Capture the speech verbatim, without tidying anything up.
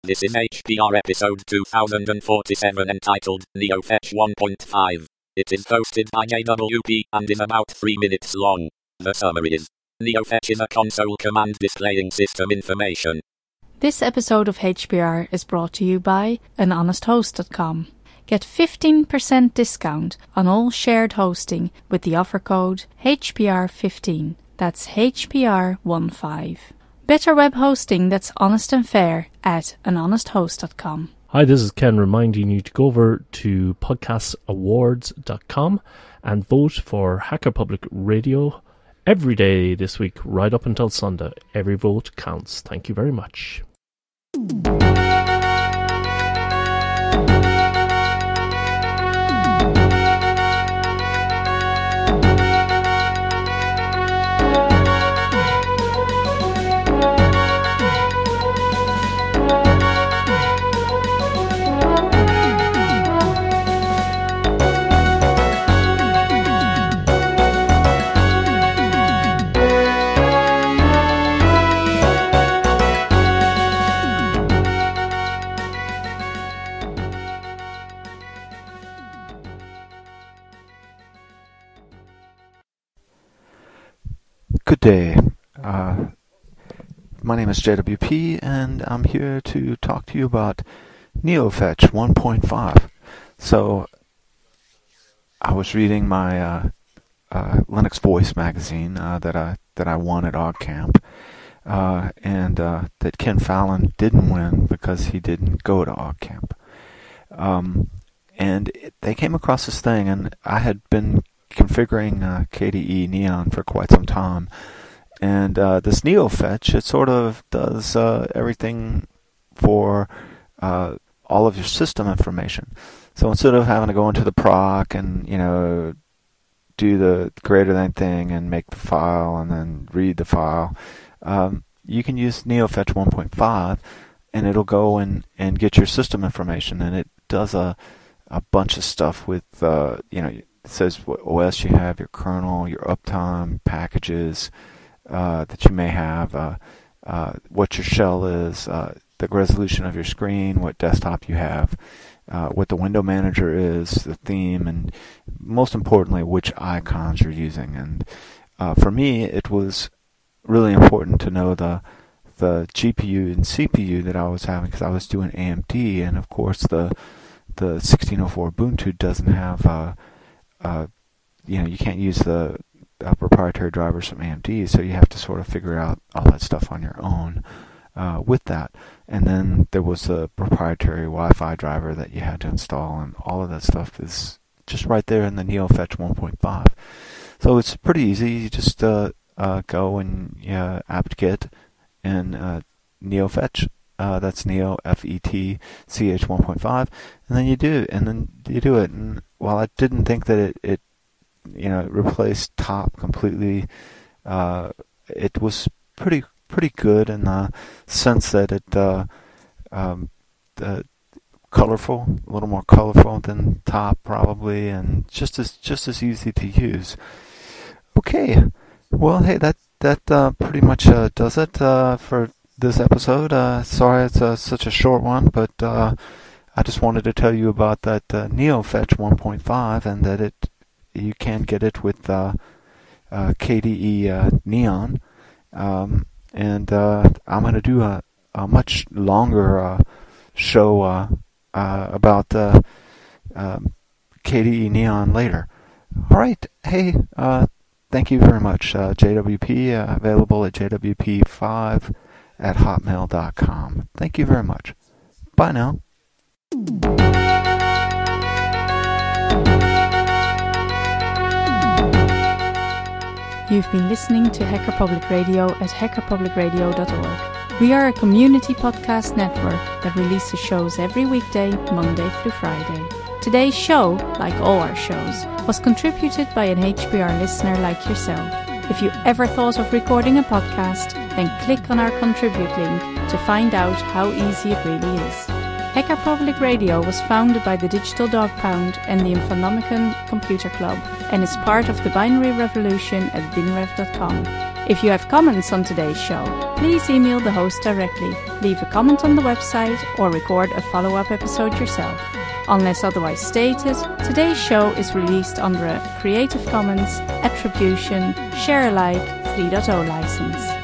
This is H P R episode two thousand forty-seven entitled NeoFetch one point five. It is hosted by J W P and is about three minutes long. The summary is: NeoFetch is a console command displaying system information. This episode of H P R is brought to you by an honest host dot com. Get fifteen percent discount on all shared hosting with the offer code H P R fifteen. That's H P R fifteen. Better web hosting that's honest and fair at an honest host dot com. Hi, this is Ken reminding you to go over to podcast awards dot com and vote for Hacker Public Radio every day this week, right up until Sunday. Every vote counts. Thank you very much. Good day. Uh, my name is J W P, and I'm here to talk to you about NeoFetch one point five. So, I was reading my uh, uh, Linux Voice magazine uh, that I that I won at OggCamp, uh, and uh, that Ken Fallon didn't win because he didn't go to OggCamp. Um, and it, they came across this thing, and I had been configuring uh, K D E Neon for quite some time, and uh, this NeoFetch, it sort of does uh, everything for uh, all of your system information. So instead of having to go into the proc and, you know, do the greater than thing and make the file and then read the file, um, you can use NeoFetch one point five, and it'll go and, and get your system information, and it does a a bunch of stuff with uh, you know. It says what O S you have, your kernel, your uptime, packages uh, that you may have, uh, uh, what your shell is, uh, the resolution of your screen, what desktop you have, uh, what the window manager is, the theme, and most importantly, which icons you're using. And uh, for me, it was really important to know the the G P U and C P U that I was having, because I was doing A M D, and of course the the sixteen oh four Ubuntu doesn't have uh, Uh, you know, you can't use the uh, proprietary drivers from A M D, so you have to sort of figure out all that stuff on your own uh, with that. And then there was a proprietary Wi-Fi driver that you had to install, and all of that stuff is just right there in the NeoFetch one point five. So it's pretty easy. You just uh, uh, go and uh, apt-get and uh, NeoFetch. Uh, that's Neo F E T C H one point five, and then you do, and then you do it. And while I didn't think that it, it you know, replaced Top completely, uh, it was pretty pretty good in the sense that it uh, um, the colorful, a little more colorful than Top probably, and just as just as easy to use. Okay, well, hey, that that uh, pretty much uh, does it uh, for this episode. Uh, sorry it's uh, such a short one, but uh, I just wanted to tell you about that uh, NeoFetch one point five, and that it you can get it with uh, uh, K D E uh, Neon. Um, and uh, I'm going to do a, a much longer uh, show uh, uh, about uh, um, K D E Neon later. All right, hey, uh, thank you very much. Uh, J W P, uh, available at J W P five at hotmail dot com. Thank you very much. Bye now. You've been listening to Hacker Public Radio at hacker public radio dot org. We are a community podcast network that releases shows every weekday, Monday through Friday. Today's show, like all our shows, was contributed by an H P R listener like yourself. If you ever thought of recording a podcast, then click on our contribute link to find out how easy it really is. Hacker Public Radio was founded by the Digital Dog Pound and the Infonomicon Computer Club, and is part of the binary revolution at binrev dot com. If you have comments on today's show, please email the host directly, leave a comment on the website, or record a follow-up episode yourself. Unless otherwise stated, today's show is released under a Creative Commons Attribution Share Alike three point oh license.